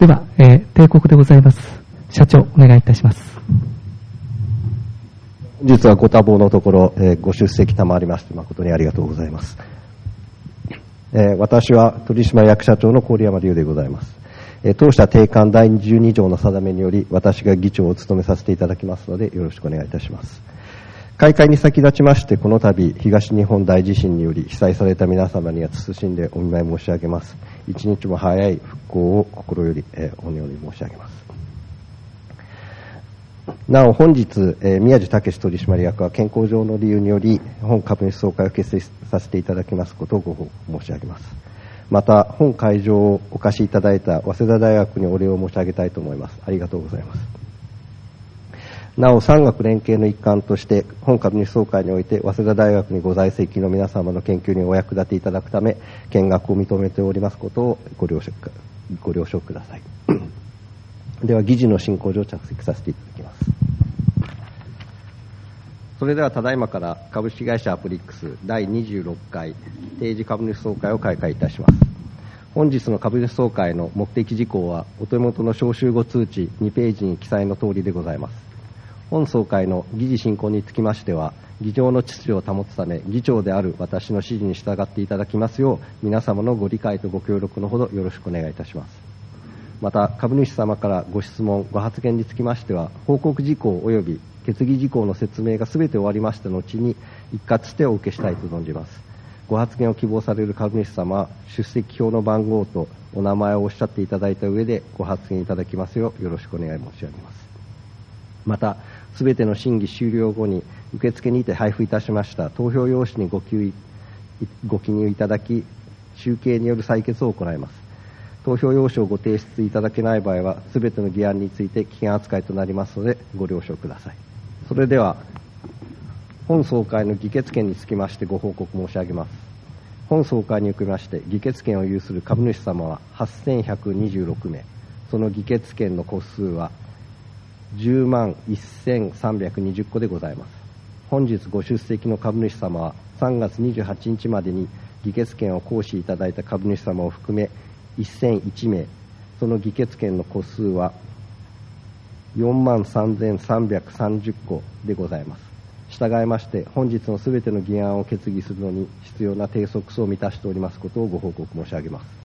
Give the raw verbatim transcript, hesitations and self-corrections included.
では、えー、定刻でございます。社長、お願いいたします。 本日はご多忙のところ、えー、ご出席賜りまして誠にありがとうございます。えー、私は取締役社長の郡山龍でございます。えー、当社定款だいじゅうに条の定めにより私が議長を務めさせていただきますのでよろしくお願いいたします。開会に先立ちましてこの度東日本大地震により被災された皆様には謹んでお見舞い申し上げます。一日も早い復興を心より、えー、お祈り申し上げます。なお本日、えー、宮地武取締役は健康上の理由により本株主総会を結成させていただきますことをご報告申し上げます。また本会場をお貸しいただいた早稲田大学にお礼を申し上げたいと思います。ありがとうございます。なお産学連携の一環として本株主総会において早稲田大学にご在籍の皆様の研究にお役立ていただくため見学を認めておりますことをご了承、ご了承ください。では議事の進行上着席させていただきます。それではただいまから株式会社アプリックスだいにじゅうろっかい定時株主総会を開会いたします。本日の株主総会の目的事項はお手元の招集後通知にページに記載の通りでございます。本総会の議事進行につきましては議場の秩序を保つため議長である私の指示に従っていただきますよう皆様のご理解とご協力のほどよろしくお願いいたします。また株主様からご質問ご発言につきましては報告事項及び決議事項の説明がすべて終わりました後に一括してお受けしたいと存じます。ご発言を希望される株主様は出席表の番号とお名前をおっしゃっていただいた上でご発言いただきますようよろしくお願い申し上げます。またすべての審議終了後に受付にて配布いたしました投票用紙にご記入、ご記入いただき集計による採決を行います。投票用紙をご提出いただけない場合はすべての議案について危険扱いとなりますのでご了承ください。それでは本総会の議決権につきましてご報告申し上げます。本総会におきまして議決権を有する株主様ははっせんひゃくにじゅうろくめい、その議決権の個数はじゅうまんせんさんびゃくにじゅっこでございます。本日ご出席の株主様はさんがつにじゅうはちにちまでに議決権を行使いただいた株主様を含めせんいちめい、その議決権の個数はよんまんさんぜんさんびゃくさんじゅっこでございます。従いまして本日のすべての議案を決議するのに必要な定則数を満たしておりますことをご報告申し上げます。